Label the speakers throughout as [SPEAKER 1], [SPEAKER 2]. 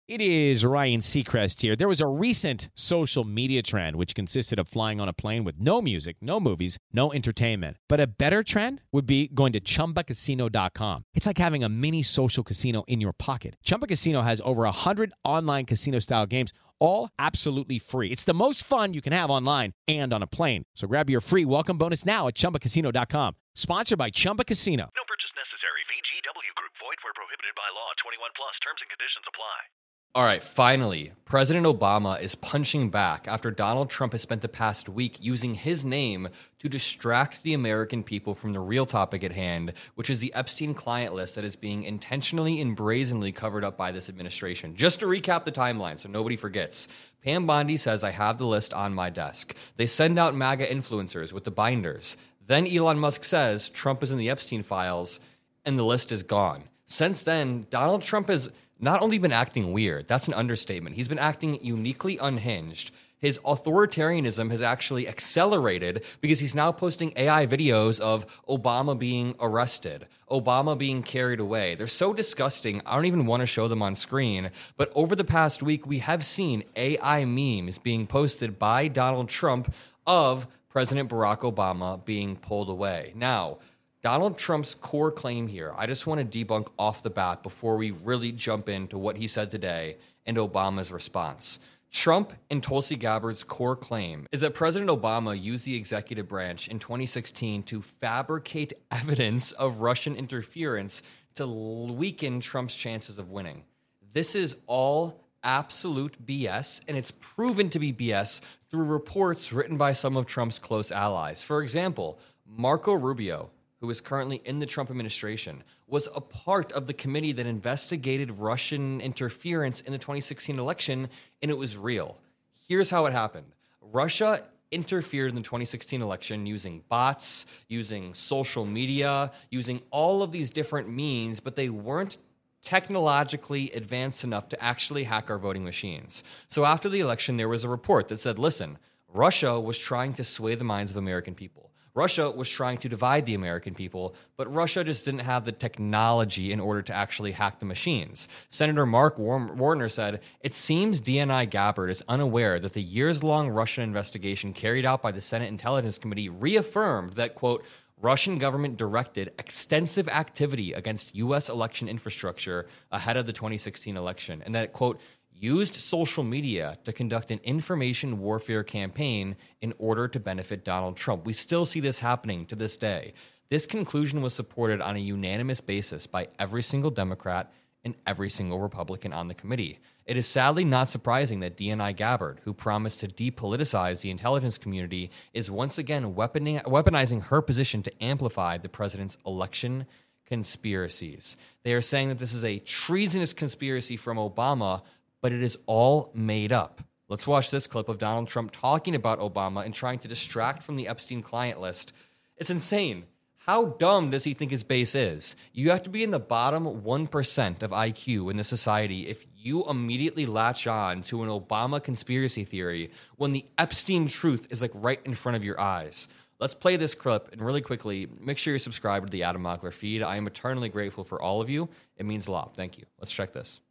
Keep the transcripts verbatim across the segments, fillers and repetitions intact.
[SPEAKER 1] It is Ryan Seacrest here. There was a recent social media trend which consisted of flying on a plane with no music, no movies, no entertainment. But a better trend would be going to Chumba Casino dot com. It's like having a mini social casino in your pocket. Chumba Casino has over one hundred online casino-style games, all absolutely free. It's the most fun you can have online and on a plane. So grab your free welcome bonus now at Chumba Casino dot com. Sponsored by Chumba Casino.
[SPEAKER 2] No purchase necessary. V G W Group. Void where prohibited by law. twenty-one plus. Terms and conditions apply.
[SPEAKER 3] All right, finally, President Obama is punching back after Donald Trump has spent the past week using his name to distract the American people from the real topic at hand, which is the Epstein client list that is being intentionally and brazenly covered up by this administration. Just to recap the timeline so nobody forgets, Pam Bondi says, I have the list on my desk. They send out MAGA influencers with the binders. Then Elon Musk says Trump is in the Epstein files, and the list is gone. Since then, Donald Trump has not only been acting weird, that's an understatement. He's been acting uniquely unhinged. His authoritarianism has actually accelerated because he's now posting A I videos of Obama being arrested, Obama being carried away. They're so disgusting, I don't even want to show them on screen. But over the past week, we have seen A I memes being posted by Donald Trump of President Barack Obama being pulled away. Now, Donald Trump's core claim here, I just want to debunk off the bat before we really jump into what he said today and Obama's response. Trump and Tulsi Gabbard's core claim is that President Obama used the executive branch in twenty sixteen to fabricate evidence of Russian interference to weaken Trump's chances of winning. This is all absolute B S, and it's proven to be B S through reports written by some of Trump's close allies. For example, Marco Rubio, who is currently in the Trump administration, was a part of the committee that investigated Russian interference in the twenty sixteen election, and it was real. Here's how it happened. Russia interfered in the twenty sixteen election using bots, using social media, using all of these different means, but they weren't technologically advanced enough to actually hack our voting machines. So after the election, there was a report that said, listen, Russia was trying to sway the minds of American people. Russia was trying to divide the American people, but Russia just didn't have the technology in order to actually hack the machines. Senator Mark Warner said, it seems D N I Gabbard is unaware that the years-long Russian investigation carried out by the Senate Intelligence Committee reaffirmed that, quote, Russian government directed extensive activity against U S election infrastructure ahead of the twenty sixteen election, and that, quote, used social media to conduct an information warfare campaign in order to benefit Donald Trump. We still see this happening to this day. This conclusion was supported on a unanimous basis by every single Democrat and every single Republican on the committee. It is sadly not surprising that D N I Gabbard, who promised to depoliticize the intelligence community, is once again weaponizing her position to amplify the president's election conspiracies. They are saying that this is a treasonous conspiracy from Obama, but it is all made up. Let's watch this clip of Donald Trump talking about Obama and trying to distract from the Epstein client list. It's insane. How dumb does he think his base is? You have to be in the bottom one percent of I Q in this society if you immediately latch on to an Obama conspiracy theory when the Epstein truth is like right in front of your eyes. Let's play this clip, and really quickly, make sure you're subscribed to the Adam Mockler feed. I am eternally grateful for all of you. It means a lot. Thank you. Let's check this.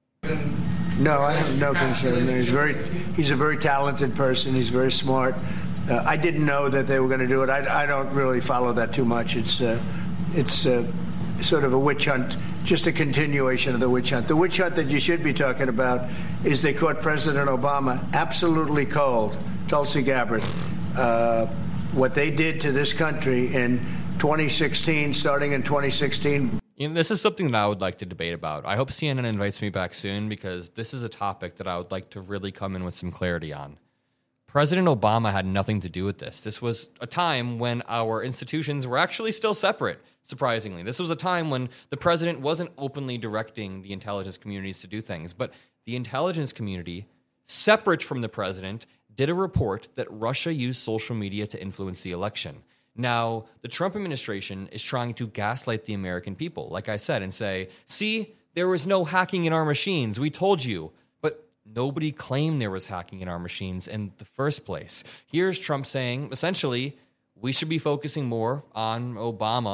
[SPEAKER 4] No, I have no concern. He's very, he's a very talented person. He's very smart. Uh, I didn't know that they were going to do it. I, I don't really follow that too much. It's, uh, it's uh, sort of a witch hunt, just a continuation of the witch hunt. The witch hunt that you should be talking about is they caught President Obama absolutely cold, Tulsi Gabbard. Uh, what they did to this country in twenty sixteen, starting in twenty sixteen.
[SPEAKER 3] You know, this is something that I would like to debate about. I hope C N N invites me back soon because this is a topic that I would like to really come in with some clarity on. President Obama had nothing to do with this. This was a time when our institutions were actually still separate, surprisingly. This was a time when the president wasn't openly directing the intelligence communities to do things, but the intelligence community, separate from the president, did a report that Russia used social media to influence the election. Now, the Trump administration is trying to gaslight the American people, like I said, and say, see, there was no hacking in our machines. We told you. But nobody claimed there was hacking in our machines in the first place. Here's Trump saying, essentially, we should be focusing more on Obama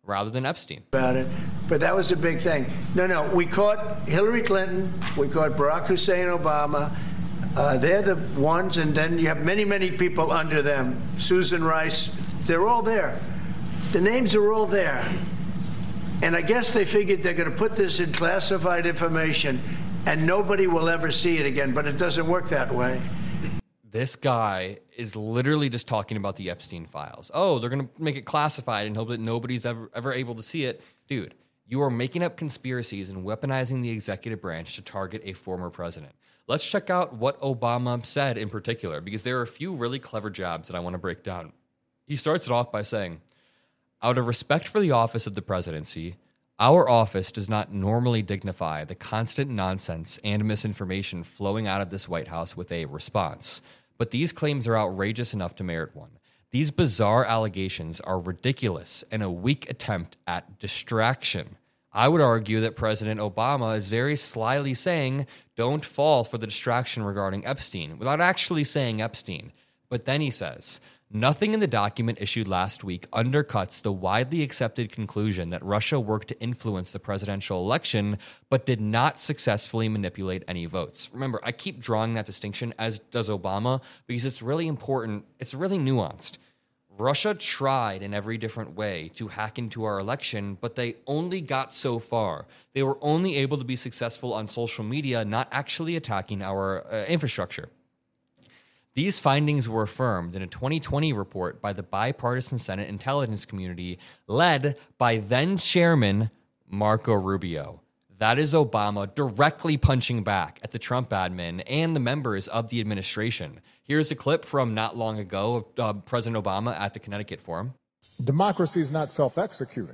[SPEAKER 3] rather than Epstein.
[SPEAKER 4] About it, but that was a big thing. No, no, we caught Hillary Clinton, we caught Barack Hussein Obama. Uh, they're the ones, and then you have many, many people under them. Susan Rice, they're all there. The names are all there. And I guess they figured they're going to put this in classified information and nobody will ever see it again, but it doesn't work that way.
[SPEAKER 3] This guy is literally just talking about the Epstein files. Oh, they're going to make it classified and hope that nobody's ever, ever able to see it. Dude, you are making up conspiracies and weaponizing the executive branch to target a former president. Let's check out what Obama said in particular, because there are a few really clever jabs that I want to break down. He starts it off by saying, out of respect for the office of the presidency, our office does not normally dignify the constant nonsense and misinformation flowing out of this White House with a response. But these claims are outrageous enough to merit one. These bizarre allegations are ridiculous and a weak attempt at distraction. I would argue that President Obama is very slyly saying, don't fall for the distraction regarding Epstein, without actually saying Epstein. But then he says, nothing in the document issued last week undercuts the widely accepted conclusion that Russia worked to influence the presidential election, but did not successfully manipulate any votes. Remember, I keep drawing that distinction, as does Obama, because it's really important. It's really nuanced. Russia tried in every different way to hack into our election, but they only got so far. They were only able to be successful on social media, not actually attacking our uh, infrastructure. These findings were affirmed in a twenty twenty report by the bipartisan Senate Intelligence Committee led by then-Chairman Marco Rubio. That is Obama directly punching back at the Trump admin and the members of the administration. Here's a clip from not long ago of uh, President Obama at the Connecticut Forum.
[SPEAKER 5] Democracy is not self-executing.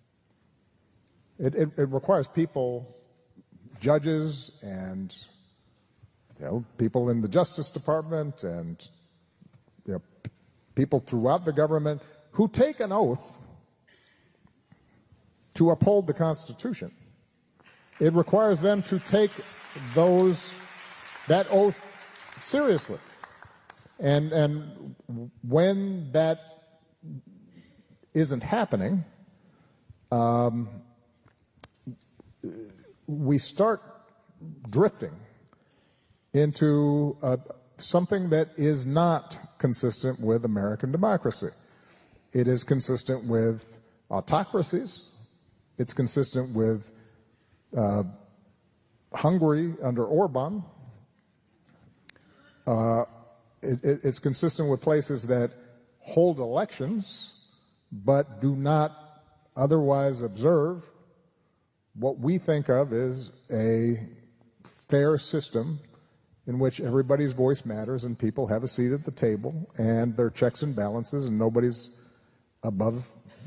[SPEAKER 5] It, it, it requires people, judges, and you know, people in the Justice Department and you know, p- people throughout the government who take an oath to uphold the Constitution. It requires them to take those that oath seriously. And and when that isn't happening, um, we start drifting into uh, something that is not consistent with American democracy. It is consistent with autocracies. It's consistent with uh, Hungary under Orban. Uh, it, it, it's consistent with places that hold elections but do not otherwise observe what we think of as a fair system in which everybody's voice matters and people have a seat at the table and there are checks and balances and nobody's above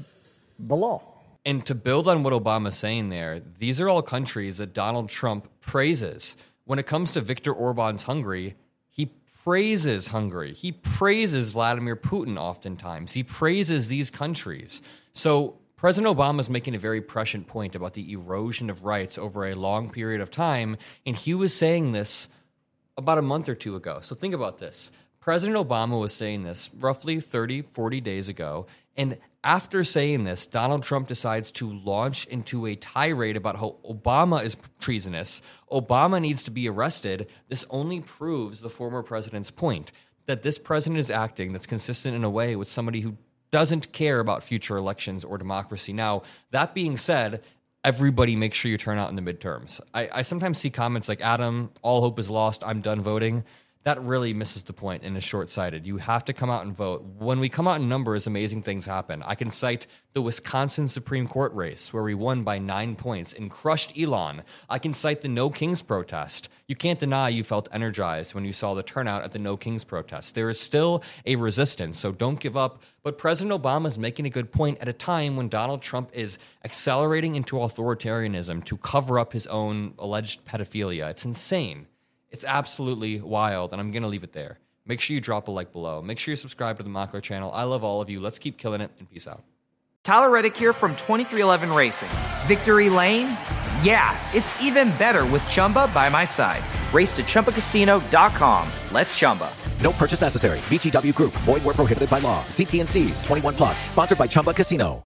[SPEAKER 5] the law.
[SPEAKER 3] And to build on what Obama's saying there, these are all countries that Donald Trump praises. When it comes to Viktor Orban's Hungary, he praises Hungary. He praises Vladimir Putin oftentimes. He praises these countries. So President Obama is making a very prescient point about the erosion of rights over a long period of time, and he was saying this about a month or two ago. So think about this. President Obama was saying this roughly thirty, forty days ago, and after saying this, Donald Trump decides to launch into a tirade about how Obama is treasonous. Obama needs to be arrested. This only proves the former president's point, that this president is acting that's consistent in a way with somebody who doesn't care about future elections or democracy. Now, that being said, everybody make sure you turn out in the midterms. I, I sometimes see comments like, Adam, all hope is lost, I'm done voting. That really misses the point and is short-sighted. You have to come out and vote. When we come out in numbers, amazing things happen. I can cite the Wisconsin Supreme Court race where we won by nine points and crushed Elon. I can cite the No Kings protest. You can't deny you felt energized when you saw the turnout at the No Kings protest. There is still a resistance, so don't give up. But President Obama is making a good point at a time when Donald Trump is accelerating into authoritarianism to cover up his own alleged pedophilia. It's insane. It's absolutely wild, and I'm going to leave it there. Make sure you drop a like below. Make sure you subscribe to the Mockler channel. I love all of you. Let's keep killing it, and peace out.
[SPEAKER 6] Tyler Reddick here from twenty-three eleven Racing. Victory Lane? Yeah, it's even better with Chumba by my side. Race to Chumba Casino dot com. Let's Chumba.
[SPEAKER 7] No purchase necessary. V G W Group. Void where prohibited by law. See T and C's. twenty-one plus. Sponsored by Chumba Casino.